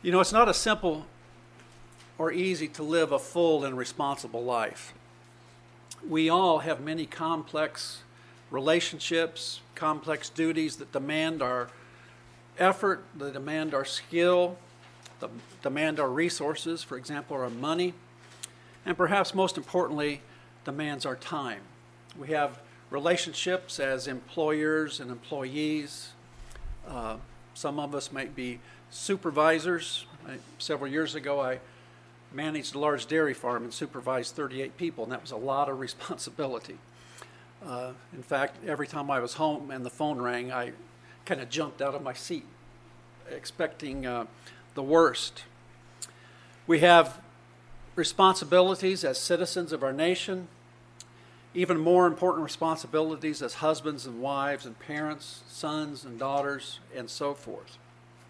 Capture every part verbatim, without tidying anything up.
You know, it's not as simple or easy to live a full and responsible life. We all have many complex relationships, complex duties that demand our effort, that demand our skill, that demand our resources, for example, our money, and perhaps most importantly, demands our time. We have relationships as employers and employees. Uh, some of us might be supervisors. I, several years ago, I managed a large dairy farm and supervised thirty-eight people, and that was a lot of responsibility. Uh, in fact, every time I was home and the phone rang, I kind of jumped out of my seat, expecting uh, the worst. We have responsibilities as citizens of our nation, even more important responsibilities as husbands and wives and parents, sons and daughters, and so forth.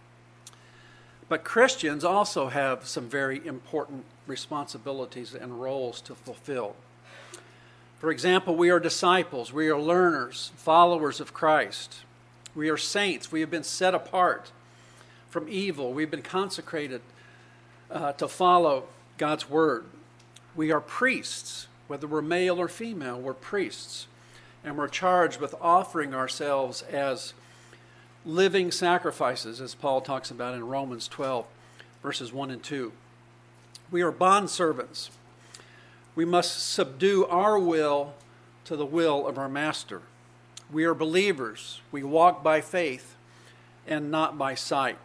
But Christians also have some very important responsibilities and roles to fulfill. For example, we are disciples, we are learners, followers of Christ. We are saints, we have been set apart from evil, we've been consecrated uh, to follow God's word. We are priests, whether we're male or female, we're priests. And we're charged with offering ourselves as living sacrifices, as Paul talks about in Romans twelve, verses one and two. We are bondservants. We must subdue our will to the will of our master. We are believers. We walk by faith and not by sight.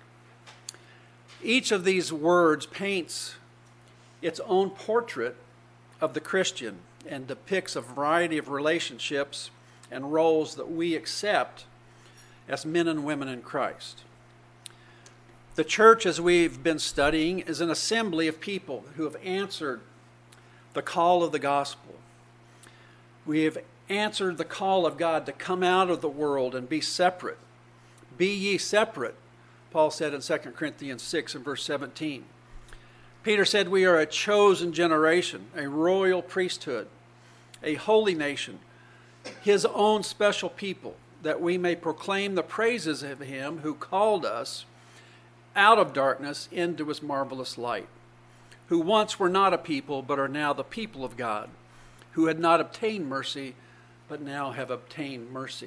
Each of these words paints its own portrait of the Christian and depicts a variety of relationships and roles that we accept as men and women in Christ. The church, as we've been studying, is an assembly of people who have answered the call of the gospel. We have answered the call of God to come out of the world and be separate. Be ye separate, Paul said in Second Corinthians six and verse seventeen. Peter said we are a chosen generation, a royal priesthood, a holy nation, his own special people, that we may proclaim the praises of him who called us out of darkness into his marvelous light, who once were not a people but are now the people of God, who had not obtained mercy but now have obtained mercy.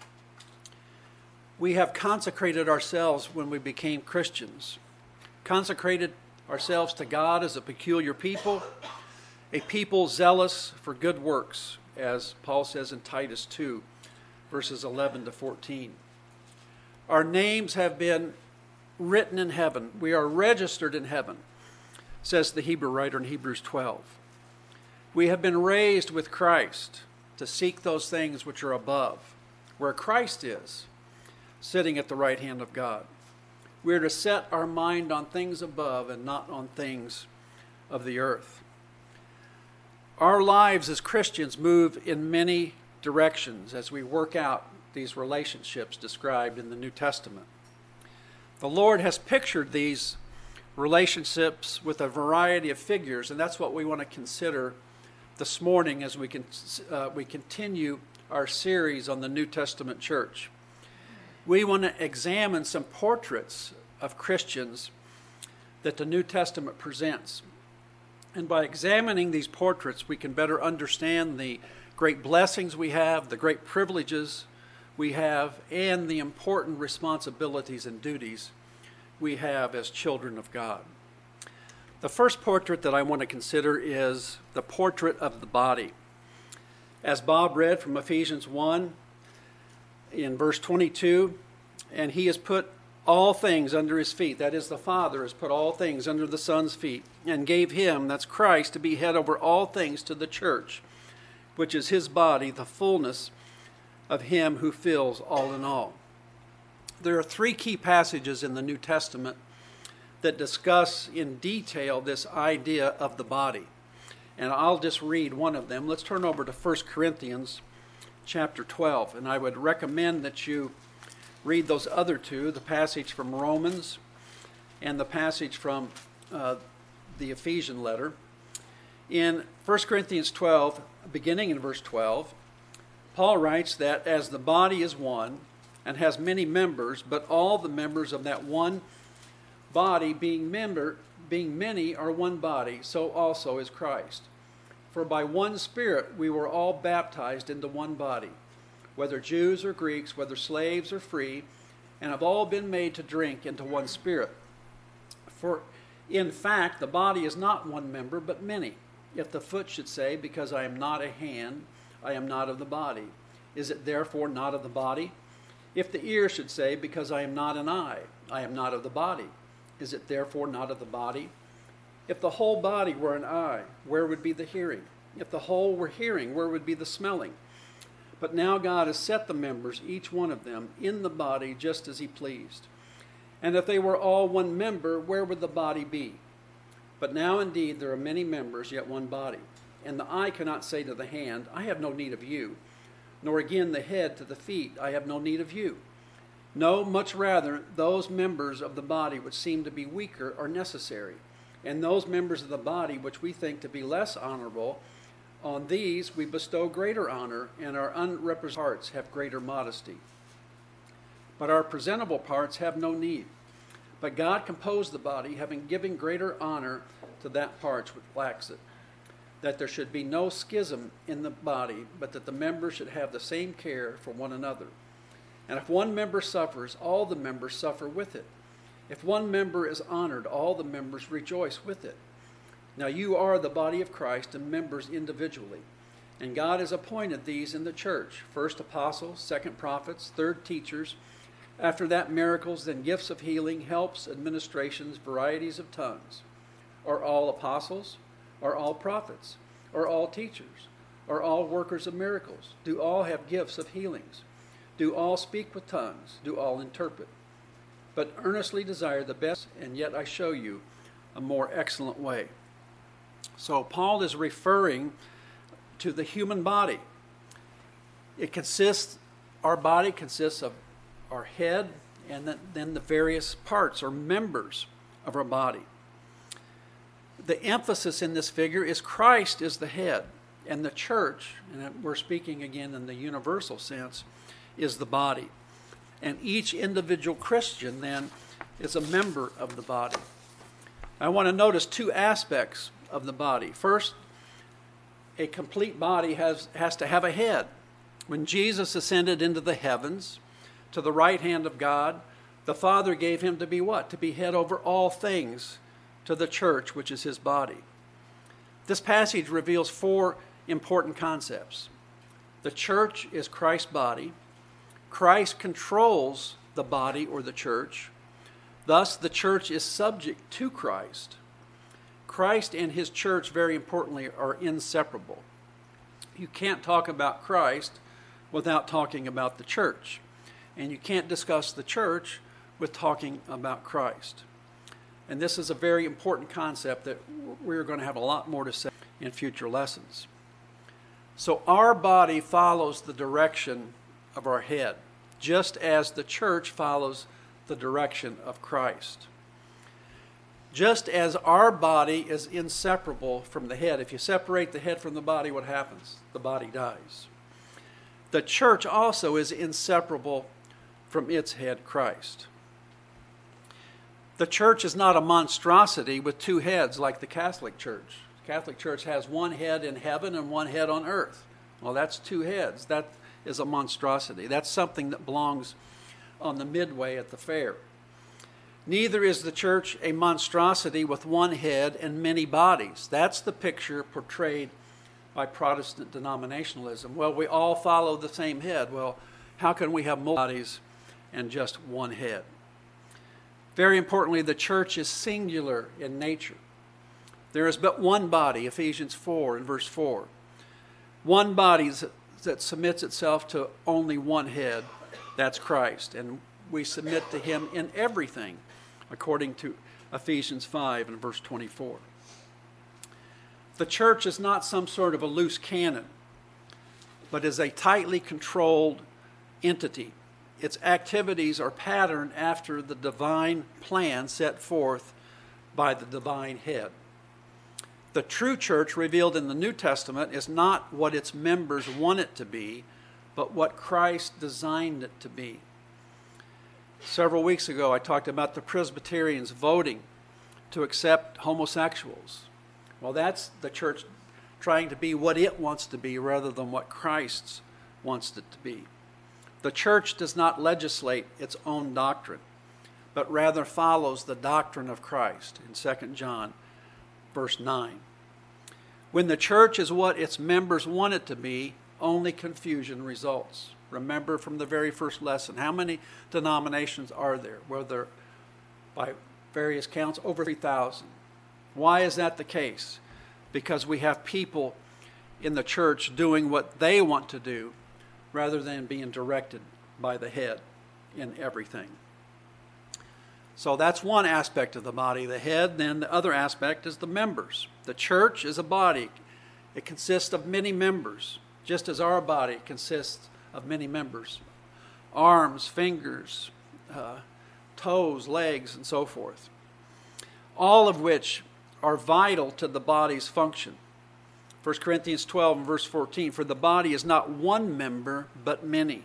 We have consecrated ourselves when we became Christians, consecrated ourselves to God as a peculiar people, a people zealous for good works, as Paul says in Titus two, verses eleven to fourteen. Our names have been written in heaven. We are registered in heaven, says the Hebrew writer in Hebrews twelve. We have been raised with Christ to seek those things which are above, where Christ is, sitting at the right hand of God. We are to set our mind on things above and not on things of the earth. Our lives as Christians move in many directions as we work out these relationships described in the New Testament. The Lord has pictured these relationships with a variety of figures, and that's what we want to consider this morning as we can uh, we continue our series on the New Testament church. We want to examine some portraits of Christians that the New Testament presents. And by examining these portraits, we can better understand the great blessings we have, the great privileges we have, and the important responsibilities and duties we have as children of God. The first portrait that I want to consider is the portrait of the body. As Bob read from Ephesians one in verse twenty-two, and he has put all things under his feet. That is, the Father has put all things under the Son's feet and gave him, that's Christ, to be head over all things to the church, which is his body, the fullness of him who fills all in all. There are three key passages in the New Testament that discuss in detail this idea of the body. And I'll just read one of them. Let's turn over to First Corinthians chapter twelve. And I would recommend that you read those other two, the passage from Romans and the passage from uh, the Ephesian letter. In First Corinthians twelve, beginning in verse twelve, Paul writes that as the body is one and has many members, but all the members of that one body, being member, being many, are one body, so also is Christ. For by one Spirit we were all baptized into one body, whether Jews or Greeks, whether slaves or free, and have all been made to drink into one Spirit. For in fact, the body is not one member, but many. If the foot should say, because I am not a hand, I am not of the body, is it therefore not of the body? If the ear should say, because I am not an eye, I am not of the body, is it therefore not of the body? If the whole body were an eye, where would be the hearing? If the whole were hearing, where would be the smelling? But now God has set the members, each one of them, in the body just as he pleased. And if they were all one member, where would the body be? But now indeed there are many members, yet one body. And the eye cannot say to the hand, I have no need of you, nor again the head to the feet, I have no need of you. No, much rather, those members of the body which seem to be weaker are necessary, and those members of the body which we think to be less honorable, on these we bestow greater honor, and our unrepresented parts have greater modesty. But our presentable parts have no need. But God composed the body, having given greater honor to that part which lacks it, that there should be no schism in the body, but that the members should have the same care for one another. And if one member suffers, all the members suffer with it. If one member is honored, all the members rejoice with it. Now you are the body of Christ and members individually. And God has appointed these in the church, first apostles, second prophets, third teachers, after that miracles, then gifts of healing, helps, administrations, varieties of tongues. Are all apostles? Are all prophets? Are all teachers? Are all workers of miracles? Do all have gifts of healings? Do all speak with tongues? Do all interpret? But earnestly desire the best, and yet I show you a more excellent way. So Paul is referring to the human body. It consists, our body consists of our head and then the various parts or members of our body. The emphasis in this figure is Christ is the head, and the church, and we're speaking again in the universal sense, is the body. And each individual Christian then is a member of the body. I want to notice two aspects of the body. First, a complete body has, has to have a head. When Jesus ascended into the heavens to the right hand of God, the Father gave him to be what? To be head over all things to the church, which is his body. This passage reveals four important concepts. The church is Christ's body. Christ controls the body or the church. Thus, the church is subject to Christ. Christ and his church, very importantly, are inseparable. You can't talk about Christ without talking about the church. And you can't discuss the church with talking about Christ. And this is a very important concept that we're going to have a lot more to say in future lessons. So our body follows the direction of our head, just as the church follows the direction of Christ. Just as our body is inseparable from the head. If you separate the head from the body, what happens? The body dies. The church also is inseparable from its head, Christ. The church is not a monstrosity with two heads like the Catholic Church. The Catholic Church has one head in heaven and one head on earth. Well, that's two heads. That is a monstrosity. That's something that belongs on the midway at the fair. Neither is the church a monstrosity with one head and many bodies. That's the picture portrayed by Protestant denominationalism. Well, we all follow the same head. Well, how can we have multiple bodies and just one head? Very importantly, the church is singular in nature. There is but one body, Ephesians four and verse four. One body that submits itself to only one head, that's Christ. And we submit to him in everything, according to Ephesians five and verse twenty-four. The church is not some sort of a loose cannon, but is a tightly controlled entity. Its activities are patterned after the divine plan set forth by the divine head. The true church revealed in the New Testament is not what its members want it to be, but what Christ designed it to be. Several weeks ago, I talked about the Presbyterians voting to accept homosexuals. Well, that's the church trying to be what it wants to be rather than what Christ wants it to be. The church does not legislate its own doctrine, but rather follows the doctrine of Christ in Second John, verse nine. When the church is what its members want it to be, only confusion results. Remember from the very first lesson, how many denominations are there? Well, there, by various counts, over three thousand. Why is that the case? Because we have people in the church doing what they want to do rather than being directed by the head in everything. So that's one aspect of the body, the head. Then the other aspect is the members. The church is a body. It consists of many members, just as our body consists of many members. Arms, fingers, uh, toes, legs, and so forth. All of which are vital to the body's function. First Corinthians twelve and verse fourteen, for the body is not one member, but many.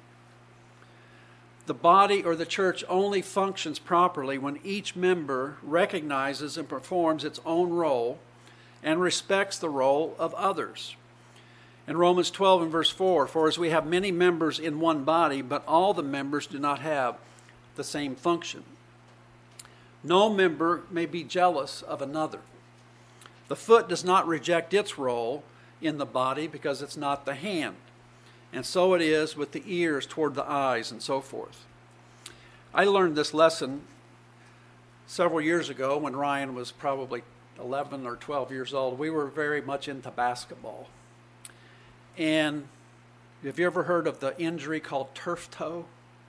The body or the church only functions properly when each member recognizes and performs its own role and respects the role of others. In Romans twelve and verse four, for as we have many members in one body, but all the members do not have the same function. No member may be jealous of another. The foot does not reject its role in the body because it's not the hand. And so it is with the ears toward the eyes and so forth. I learned this lesson several years ago when Ryan was probably eleven or twelve years old. We were very much into basketball. And have you ever heard of the injury called turf toe?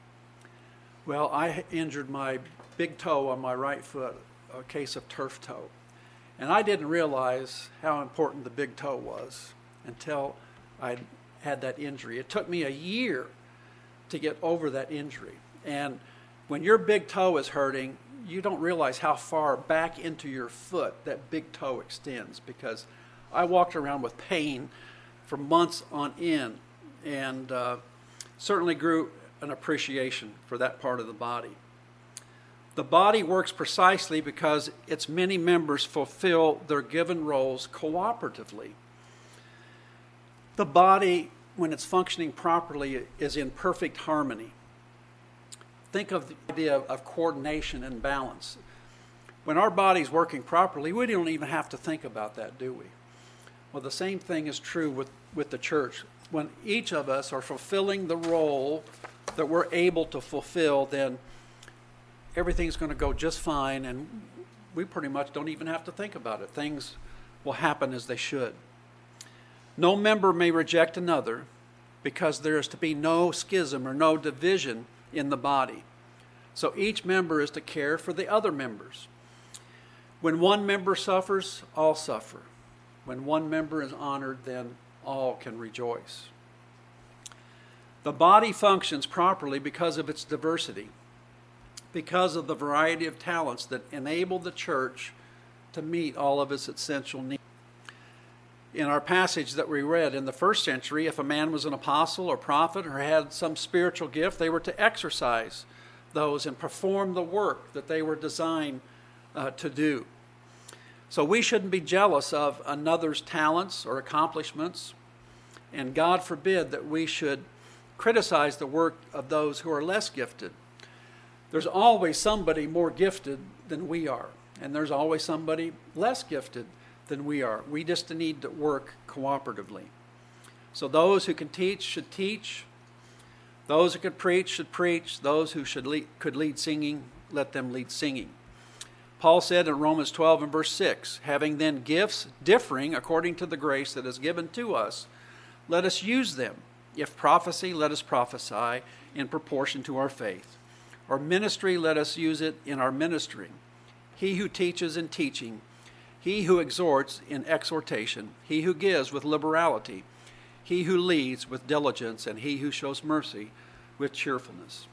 Well, I injured my big toe on my right foot, a case of turf toe. And I didn't realize how important the big toe was until I had that injury. It took me a year to get over that injury. And when your big toe is hurting, you don't realize how far back into your foot that big toe extends, because I walked around with pain for months on end, and uh, certainly grew an appreciation for that part of the body. The body works precisely because its many members fulfill their given roles cooperatively. The body, when it's functioning properly, is in perfect harmony. Think of the idea of coordination and balance. When our body's working properly, we don't even have to think about that, do we? Well, the same thing is true with, with the church. When each of us are fulfilling the role that we're able to fulfill, then everything's going to go just fine, and we pretty much don't even have to think about it. Things will happen as they should. No member may reject another, because there is to be no schism or no division in the body. So each member is to care for the other members. When one member suffers, all suffer. When one member is honored, then all can rejoice. The body functions properly because of its diversity, because of the variety of talents that enable the church to meet all of its essential needs. In our passage that we read, in the first century, if a man was an apostle or prophet or had some spiritual gift, they were to exercise those and perform the work that they were designed uh, to do. So we shouldn't be jealous of another's talents or accomplishments, and God forbid that we should criticize the work of those who are less gifted. There's always somebody more gifted than we are, and there's always somebody less gifted than we are. We just need to work cooperatively. So those who can teach should teach. Those who could preach should preach. Those who should lead, could lead singing, let them lead singing. Paul said in Romans twelve and verse six, having then gifts differing according to the grace that is given to us, let us use them. If prophecy, let us prophesy in proportion to our faith. Or ministry, let us use it in our ministering. He who teaches in teaching, he who exhorts in exhortation, he who gives with liberality, he who leads with diligence, and he who shows mercy with cheerfulness.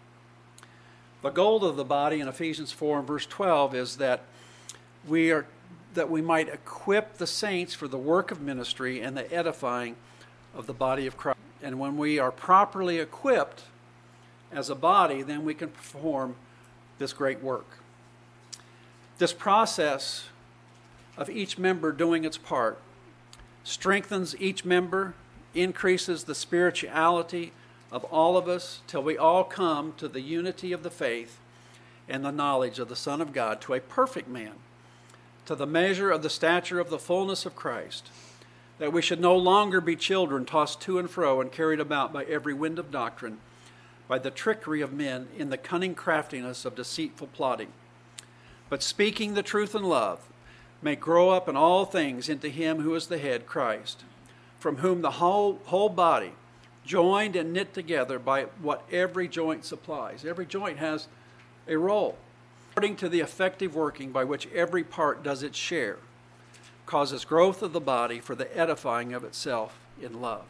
The goal of the body in Ephesians four and verse twelve is that we are that we might equip the saints for the work of ministry and the edifying of the body of Christ. And when we are properly equipped as a body, then we can perform this great work. This process of each member doing its part strengthens each member, increases the spirituality of all of us till we all come to the unity of the faith and the knowledge of the Son of God, to a perfect man, to the measure of the stature of the fullness of Christ, that we should no longer be children tossed to and fro and carried about by every wind of doctrine, by the trickery of men in the cunning craftiness of deceitful plotting, but speaking the truth in love, may grow up in all things into him who is the head, Christ, from whom the whole, whole body, joined and knit together by what every joint supplies. Every joint has a role, according to the effective working by which every part does its share, causes growth of the body for the edifying of itself in love.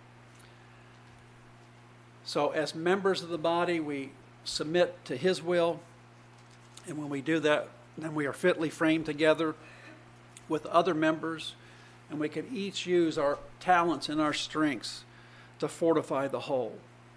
So as members of the body, we submit to his will, and when we do that, then we are fitly framed together with other members, and we can each use our talents and our strengths to fortify the whole.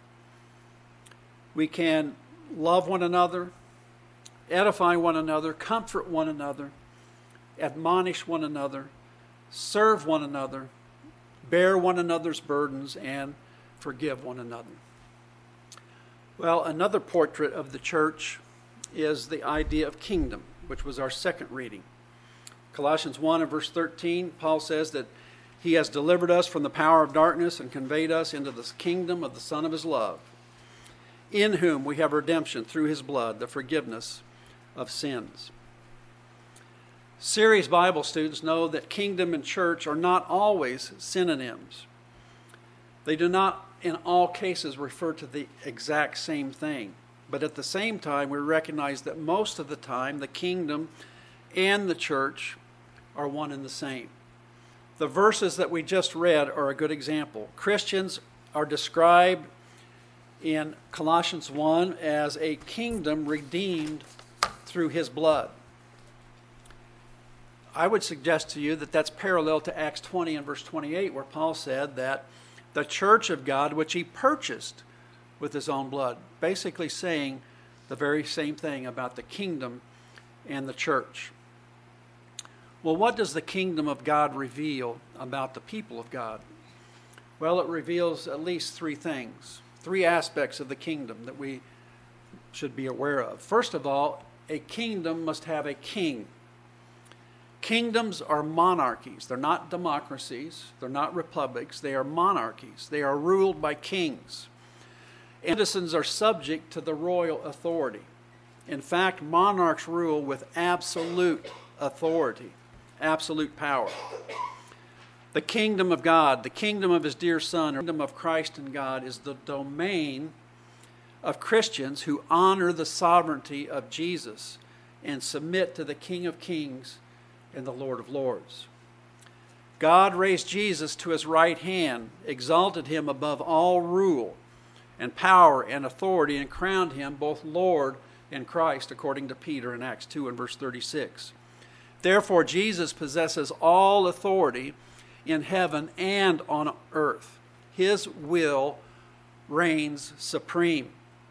We can love one another, edify one another, comfort one another, admonish one another, serve one another, bear one another's burdens, and forgive one another. Well, another portrait of the church is the idea of kingdom, which was our second reading. Colossians one and verse thirteen, Paul says that he has delivered us from the power of darkness and conveyed us into the kingdom of the Son of his love, in whom we have redemption through his blood, the forgiveness of sins. Serious Bible students know that kingdom and church are not always synonyms. They do not in all cases refer to the exact same thing. But at the same time, we recognize that most of the time the kingdom and the church are one and the same. The verses that we just read are a good example. Christians are described in Colossians one as a kingdom redeemed through his blood. I would suggest to you that that's parallel to Acts twenty and verse twenty-eight, where Paul said that the church of God, which he purchased with his own blood, basically saying the very same thing about the kingdom and the church. Well, what does the kingdom of God reveal about the people of God? Well, it reveals at least three things, three aspects of the kingdom that we should be aware of. First of all, a kingdom must have a king. Kingdoms are monarchies. They're not democracies. They're not republics. They are monarchies. They are ruled by kings. Citizens are subject to the royal authority. In fact, monarchs rule with absolute authority, absolute power. The kingdom of God, the kingdom of his dear Son, the kingdom of Christ and God is the domain of Christians who honor the sovereignty of Jesus and submit to the King of Kings and the Lord of Lords. God raised Jesus to his right hand, exalted him above all rule and power and authority, and crowned him both Lord and Christ, according to Peter in Acts two and verse thirty-six. Therefore, Jesus possesses all authority in heaven and on earth. His will reigns supreme.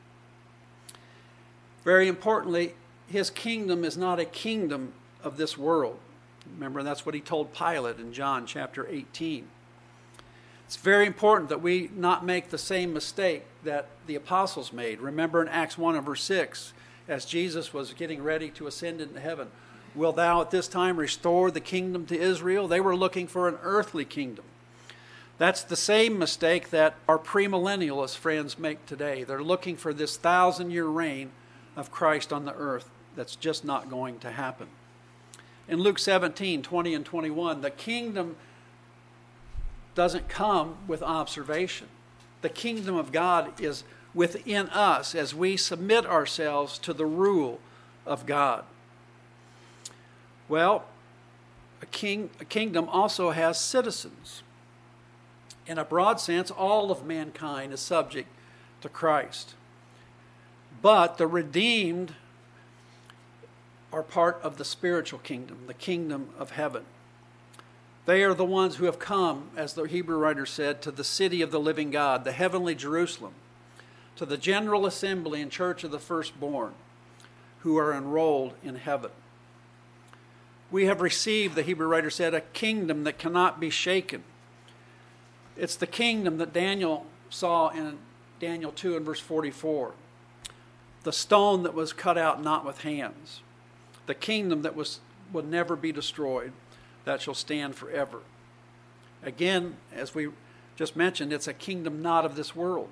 Very importantly, his kingdom is not a kingdom of this world. Remember, that's what he told Pilate in John chapter eighteen. It's very important that we not make the same mistake that the apostles made. Remember in Acts one and verse six, as Jesus was getting ready to ascend into heaven, "Wilt thou at this time restore the kingdom to Israel?" They were looking for an earthly kingdom. That's the same mistake that our premillennialist friends make today. They're looking for this thousand-year reign of Christ on the earth. That's just not going to happen. In Luke seventeen, twenty and twenty-one, the kingdom doesn't come with observation. The kingdom of God is within us as we submit ourselves to the rule of God. Well, a king, a kingdom also has citizens. In a broad sense, all of mankind is subject to Christ. But the redeemed are part of the spiritual kingdom, the kingdom of heaven. They are the ones who have come, as the Hebrew writer said, to the city of the living God, the heavenly Jerusalem, to the general assembly and church of the firstborn who are enrolled in heaven. We have received, the Hebrew writer said, a kingdom that cannot be shaken. It's the kingdom that Daniel saw in Daniel two and verse forty-four. The stone that was cut out not with hands. The kingdom that was will never be destroyed, that shall stand forever. Again, as we just mentioned, it's a kingdom not of this world.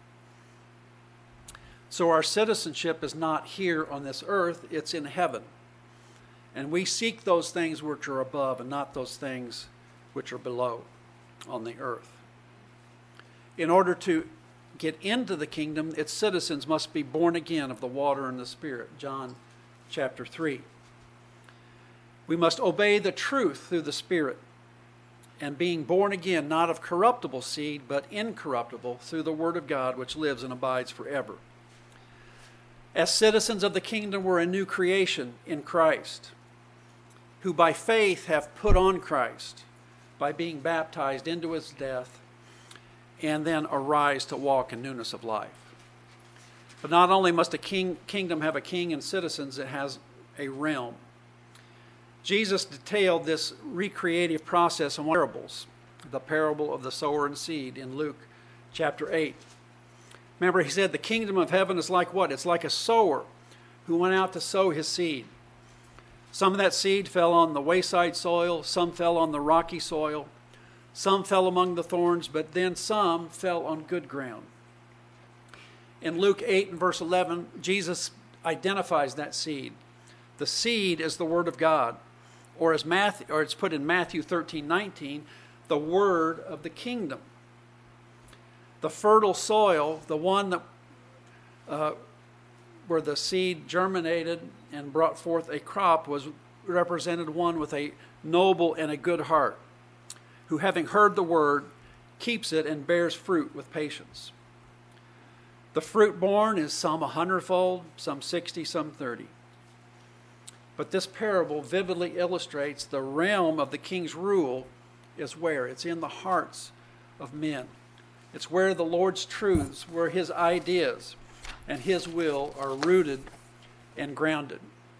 So our citizenship is not here on this earth, it's in heaven. And we seek those things which are above and not those things which are below on the earth. In order to get into the kingdom, its citizens must be born again of the water and the Spirit. John chapter three. We must obey the truth through the Spirit, and being born again, not of corruptible seed, but incorruptible, through the Word of God, which lives and abides forever. As citizens of the kingdom, we're a new creation in Christ, who by faith have put on Christ by being baptized into his death, and then arise to walk in newness of life. But not only must a king, kingdom have a king and citizens, it has a realm. Jesus detailed this recreative process in parables, the parable of the sower and seed in Luke chapter eight. Remember, he said the kingdom of heaven is like what? It's like a sower who went out to sow his seed. Some of that seed fell on the wayside soil, some fell on the rocky soil, some fell among the thorns, but then some fell on good ground. In Luke eight and verse eleven, Jesus identifies that seed. The seed is the word of God, or as Matthew, or it's put in Matthew thirteen nineteen, the word of the kingdom. The fertile soil, the one that uh, where the seed germinated and brought forth a crop, was represented one with a noble and a good heart, who having heard the word, keeps it and bears fruit with patience. The fruit born is some a hundredfold, some sixty, some thirty. But this parable vividly illustrates the realm of the king's rule is where? It's in the hearts of men. It's where the Lord's truths, where his ideas and his will are rooted and grounded.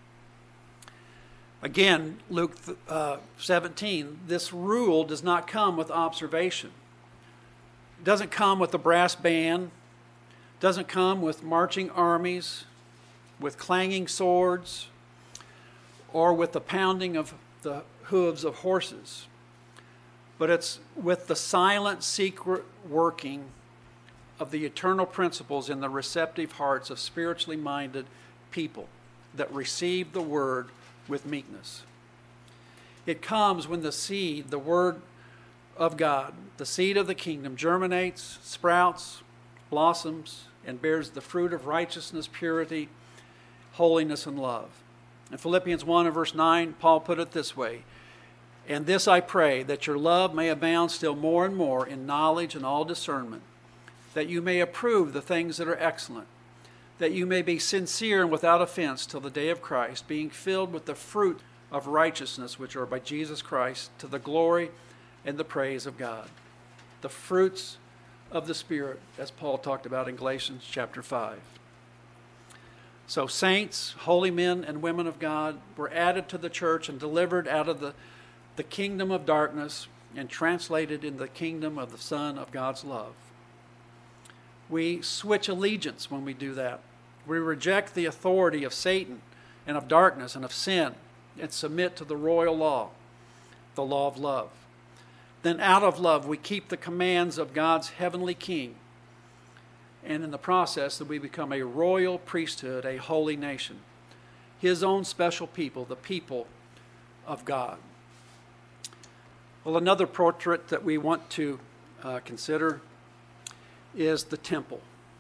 Again, Luke uh, seventeen, this rule does not come with observation. It doesn't come with a brass band. It doesn't come with marching armies, with clanging swords, or with the pounding of the hooves of horses. But it's with the silent, secret working of the eternal principles in the receptive hearts of spiritually minded people that receive the word with meekness. It comes when the seed, the word of God, the seed of the kingdom, germinates, sprouts, blossoms, and bears the fruit of righteousness, purity, holiness, and love. In Philippians one and verse nine, Paul put it this way, "And this I pray, that your love may abound still more and more in knowledge and all discernment, that you may approve the things that are excellent, that you may be sincere and without offense till the day of Christ, being filled with the fruit of righteousness which are by Jesus Christ, to the glory and the praise of God." The fruits of the Spirit, as Paul talked about in Galatians chapter five. So saints, holy men and women of God were added to the church and delivered out of the, the kingdom of darkness and translated in the kingdom of the Son of God's love. We switch allegiance when we do that. We reject the authority of Satan and of darkness and of sin and submit to the royal law, the law of love. Then out of love we keep the commands of God's heavenly King. And in the process that we become a royal priesthood, a holy nation, his own special people, the people of God. Well, another portrait that we want to uh, consider is the temple.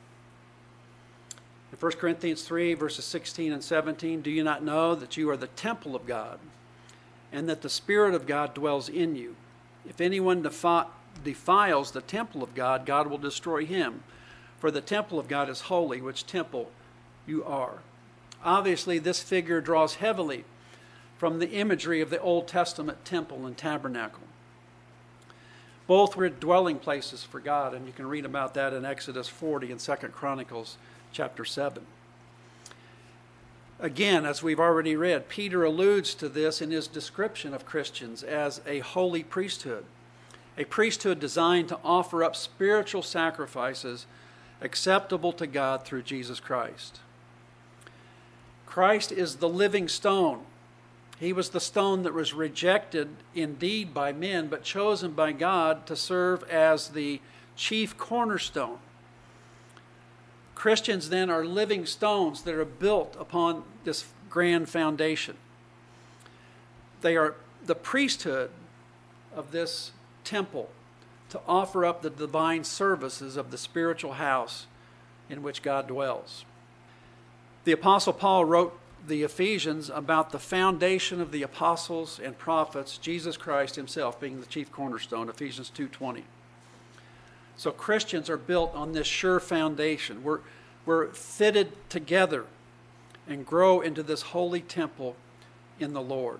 In First Corinthians three, verses sixteen and seventeen, "Do you not know that you are the temple of God, and that the Spirit of God dwells in you? If anyone defi- defiles the temple of God, God will destroy him. For the temple of God is holy, which temple you are." Obviously, this figure draws heavily from the imagery of the Old Testament temple and tabernacle. Both were dwelling places for God, and you can read about that in Exodus forty and Second Chronicles chapter seven. Again, as we've already read, Peter alludes to this in his description of Christians as a holy priesthood, a priesthood designed to offer up spiritual sacrifices acceptable to God through Jesus Christ. Christ is the living stone. He was the stone that was rejected indeed by men, but chosen by God to serve as the chief cornerstone. Christians then are living stones that are built upon this grand foundation. They are the priesthood of this temple to offer up the divine services of the spiritual house in which God dwells. The Apostle Paul wrote the Ephesians about the foundation of the apostles and prophets, Jesus Christ himself being the chief cornerstone, Ephesians two twenty. So Christians are built on this sure foundation. We're, we're fitted together and grow into this holy temple in the Lord.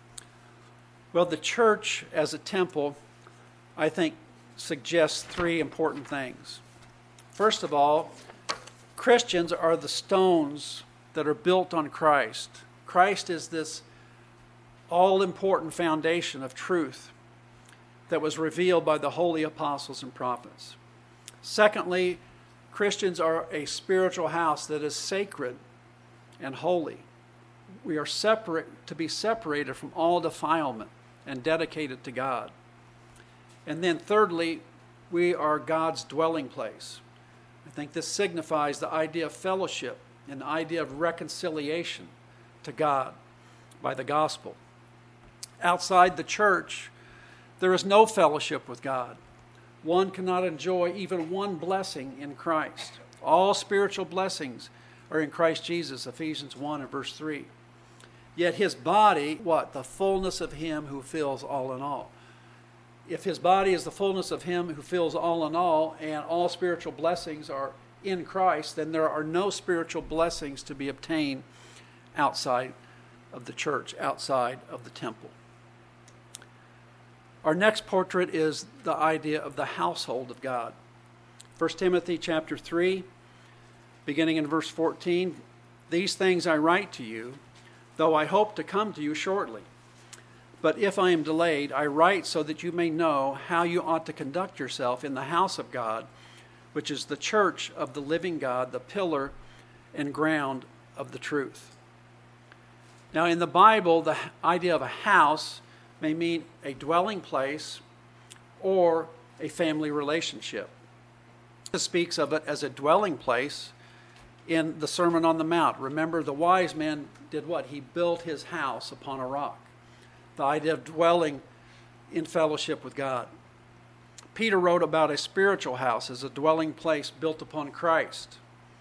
Well, the church as a temple, I think, suggests three important things. First of all, Christians are the stones that are built on Christ. Christ is this all-important foundation of truth that was revealed by the holy apostles and prophets. Secondly, Christians are a spiritual house that is sacred and holy. We are separate to be separated from all defilement and dedicated to God. And then thirdly, we are God's dwelling place. I think this signifies the idea of fellowship and the idea of reconciliation to God by the gospel. Outside the church, there is no fellowship with God. One cannot enjoy even one blessing in Christ. All spiritual blessings are in Christ Jesus, Ephesians one and verse three. Yet his body, what? The fullness of him who fills all in all. If his body is the fullness of him who fills all in all, and all spiritual blessings are in Christ, then there are no spiritual blessings to be obtained outside of the church, outside of the temple. Our next portrait is the idea of the household of God. First Timothy chapter three, beginning in verse fourteen, "These things I write to you, though I hope to come to you shortly. But if I am delayed, I write so that you may know how you ought to conduct yourself in the house of God, which is the church of the living God, the pillar and ground of the truth." Now, in the Bible, the idea of a house may mean a dwelling place or a family relationship. It speaks of it as a dwelling place in the Sermon on the Mount. Remember, the wise man did what? He built his house upon a rock. The idea of dwelling in fellowship with God. Peter wrote about a spiritual house as a dwelling place built upon Christ.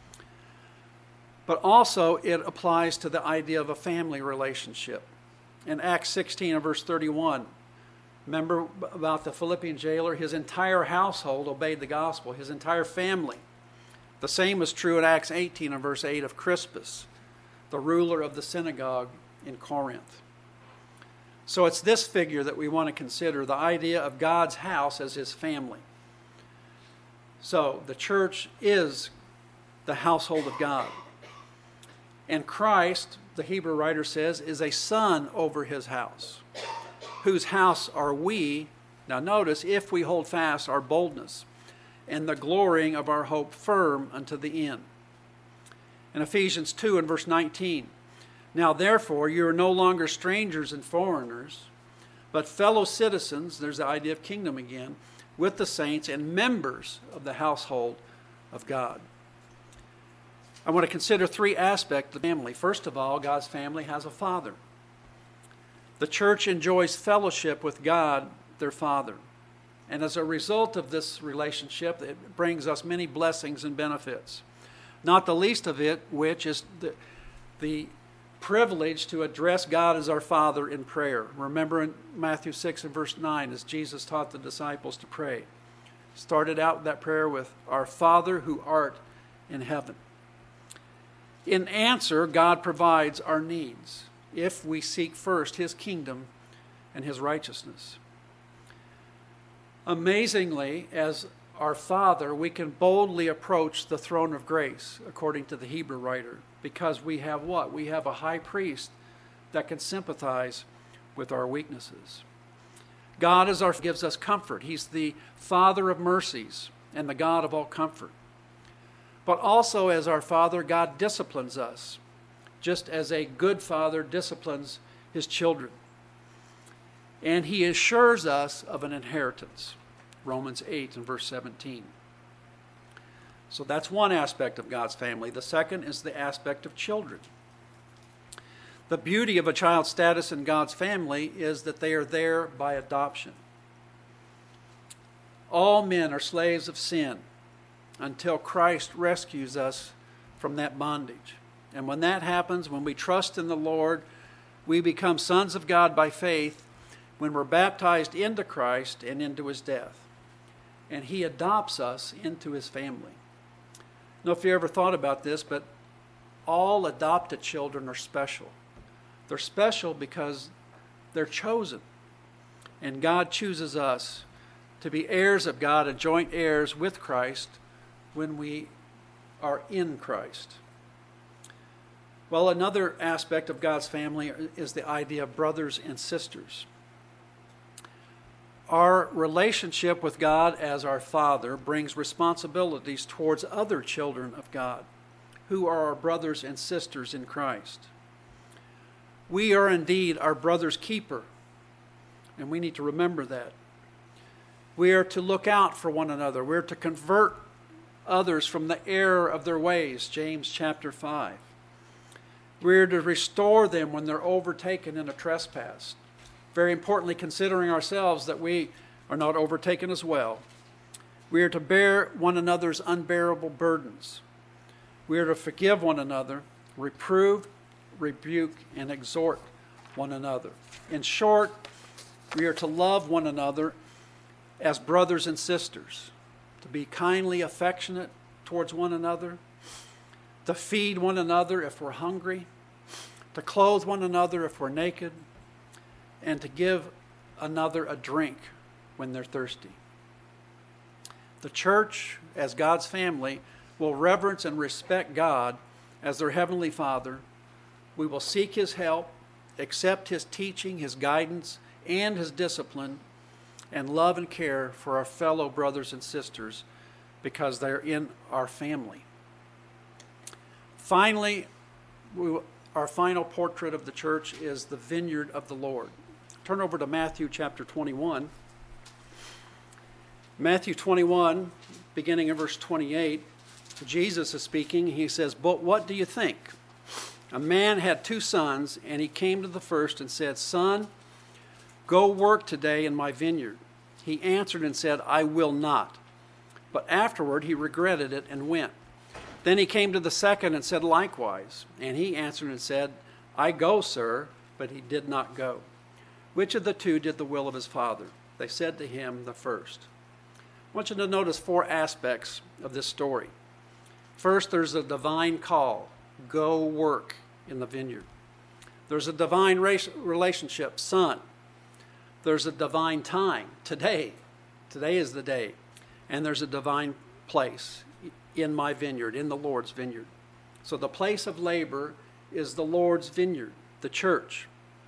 But also it applies to the idea of a family relationship. In Acts sixteen and verse thirty-one, remember about the Philippian jailer? His entire household obeyed the gospel, his entire family. The same was true in Acts eighteen and verse eight of Crispus, the ruler of the synagogue in Corinth. So it's this figure that we want to consider, the idea of God's house as his family. So the church is the household of God. And Christ, the Hebrew writer says, is a son over his house, whose house are we. Now notice, if we hold fast our boldness and the glorying of our hope firm unto the end. In Ephesians two and verse nineteen, "Now therefore you are no longer strangers and foreigners, but fellow citizens," there's the idea of kingdom again, "with the saints and members of the household of God." I want to consider three aspects of the family. First of all, God's family has a father. The church enjoys fellowship with God, their Father. And as a result of this relationship, it brings us many blessings and benefits. Not the least of it, which is the, the privilege to address God as our Father in prayer. Remember in Matthew six and verse nine, as Jesus taught the disciples to pray. Started out that prayer with, "Our Father who art in heaven." In answer, God provides our needs if we seek first his kingdom and his righteousness. Amazingly, as our Father, we can boldly approach the throne of grace, according to the Hebrew writer, because we have what? We have a high priest that can sympathize with our weaknesses. God is our, gives us comfort. He's the Father of mercies and the God of all comfort. But also, as our Father, God disciplines us, just as a good father disciplines his children. And he assures us of an inheritance. Romans eight and verse seventeen. So that's one aspect of God's family. The second is the aspect of children. The beauty of a child's status in God's family is that they are there by adoption. All men are slaves of sin until Christ rescues us from that bondage. And when that happens, when we trust in the Lord, we become sons of God by faith when we're baptized into Christ and into his death. And he adopts us into his family. I don't know if you ever thought about this, but all adopted children are special. They're special because they're chosen. And God chooses us to be heirs of God and joint heirs with Christ when we are in Christ. Well, another aspect of God's family is the idea of brothers and sisters. Our relationship with God as our Father brings responsibilities towards other children of God, who are our brothers and sisters in Christ. We are indeed our brother's keeper, and we need to remember that. We are to look out for one another. We're to convert others from the error of their ways, James chapter five. We're to restore them when they're overtaken in a trespass. Very importantly, considering ourselves that we are not overtaken as well. We are to bear one another's unbearable burdens. We are to forgive one another, reprove, rebuke, and exhort one another. In short, we are to love one another as brothers and sisters, to be kindly affectionate towards one another, to feed one another if we're hungry, to clothe one another if we're naked, and to give another a drink when they're thirsty. The church, as God's family, will reverence and respect God as their heavenly Father. We will seek his help, accept his teaching, his guidance, and his discipline, and love and care for our fellow brothers and sisters because they're in our family. Finally, we, our final portrait of the church is the vineyard of the Lord. Turn over to Matthew chapter twenty-one. Matthew twenty-one, beginning in verse twenty-eight, Jesus is speaking. He says, "But what do you think? A man had two sons, and he came to the first and said, 'Son, go work today in my vineyard.' He answered and said, 'I will not.' But afterward he regretted it and went. Then he came to the second and said likewise. And he answered and said, 'I go, sir,' but he did not go. Which of the two did the will of his father?" They said to him, "The first." I want you to notice four aspects of this story. First, there's a divine call. Go work in the vineyard. There's a divine relationship, son. There's a divine time, today. Today is the day. And there's a divine place, in my vineyard, in the Lord's vineyard. So the place of labor is the Lord's vineyard, the church.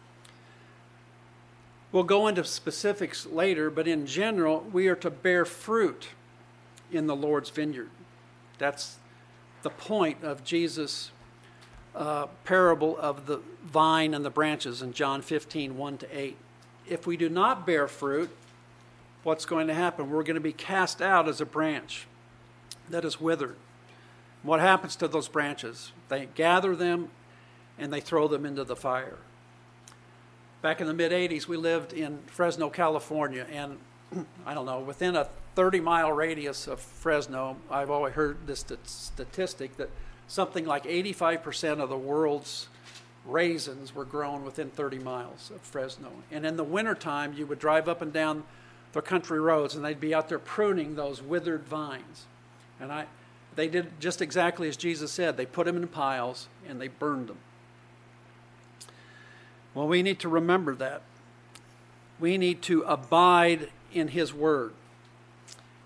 We'll go into specifics later, but in general, we are to bear fruit in the Lord's vineyard. That's the point of Jesus' uh, parable of the vine and the branches in John fifteen, one to eight. If we do not bear fruit, what's going to happen? We're going to be cast out as a branch that is withered. What happens to those branches? They gather them and they throw them into the fire. Back in the mid eighties, we lived in Fresno, California, and I don't know, within a thirty mile radius of Fresno, I've always heard this statistic that something like eighty-five percent of the world's raisins were grown within thirty miles of Fresno. And in the wintertime, you would drive up and down the country roads, and they'd be out there pruning those withered vines. And I, they did just exactly as Jesus said. They put them in piles, and they burned them. Well, we need to remember that. We need to abide in his word.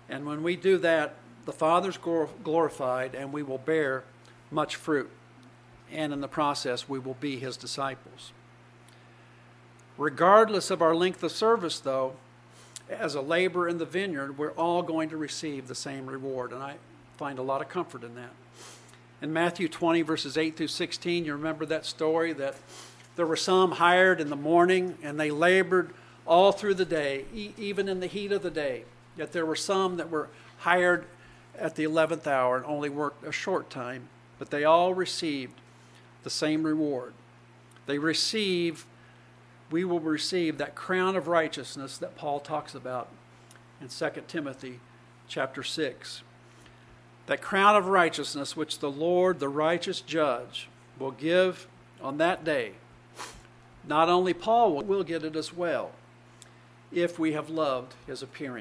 And when we do that, the Father's glorified, and we will bear much fruit. And in the process, we will be his disciples. Regardless of our length of service, though, as a laborer in the vineyard, we're all going to receive the same reward. And I find a lot of comfort in that. In Matthew twenty, verses eight through sixteen, you remember that story that there were some hired in the morning, and they labored all through the day, e- even in the heat of the day. Yet there were some that were hired at the eleventh hour and only worked a short time, but they all received the same reward. They receive, we will receive that crown of righteousness that Paul talks about in Second Timothy chapter six. That crown of righteousness which the Lord, the righteous judge, will give on that day. Not only Paul will get it as well, if we have loved his appearing.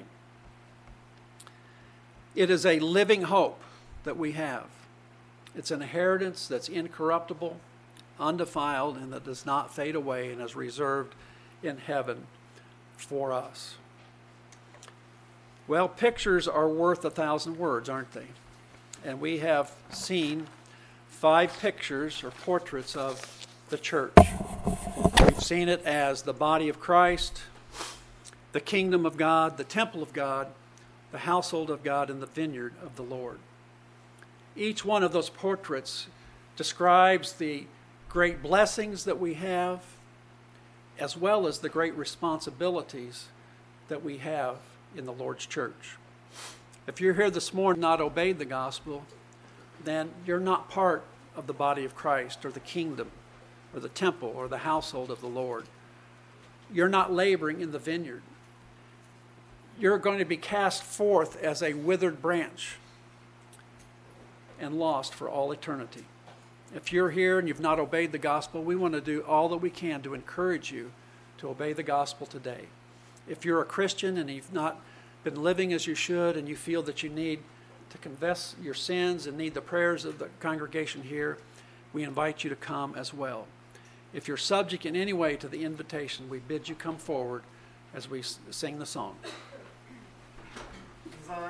It is a living hope that we have. It's an inheritance that's incorruptible, undefiled, and that does not fade away and is reserved in heaven for us. Well, pictures are worth a thousand words, aren't they? And we have seen five pictures or portraits of the church. We've seen it as the body of Christ, the kingdom of God, the temple of God, the household of God, and the vineyard of the Lord. Each one of those portraits describes the great blessings that we have, as well as the great responsibilities that we have in the Lord's church. If you're here this morning and not obeyed the gospel, then you're not part of the body of Christ or the kingdom or the temple or the household of the Lord. You're not laboring in the vineyard. You're going to be cast forth as a withered branch and lost for all eternity. If you're here and you've not obeyed the gospel, we want to do all that we can to encourage you to obey the gospel today. If you're a Christian and you've not been living as you should and you feel that you need to confess your sins and need the prayers of the congregation here, we invite you to come as well. If you're subject in any way to the invitation, we bid you come forward as we sing the song.